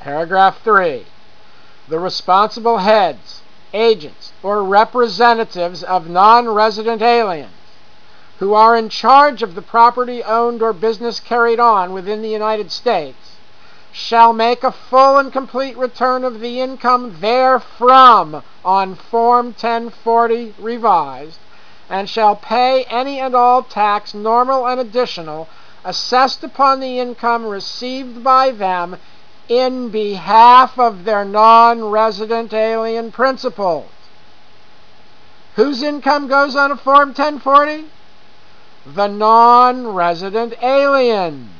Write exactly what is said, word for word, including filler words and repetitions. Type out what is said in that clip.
Paragraph three. The responsible heads, agents, or representatives of non-resident aliens who are in charge of the property owned or business carried on within the United States shall make a full and complete return of the income therefrom on Form ten forty revised, and shall pay any and all tax, normal and additional, assessed upon the income received by them in behalf of their non-resident alien principals. Whose income goes on a Form ten forty? The non-resident alien.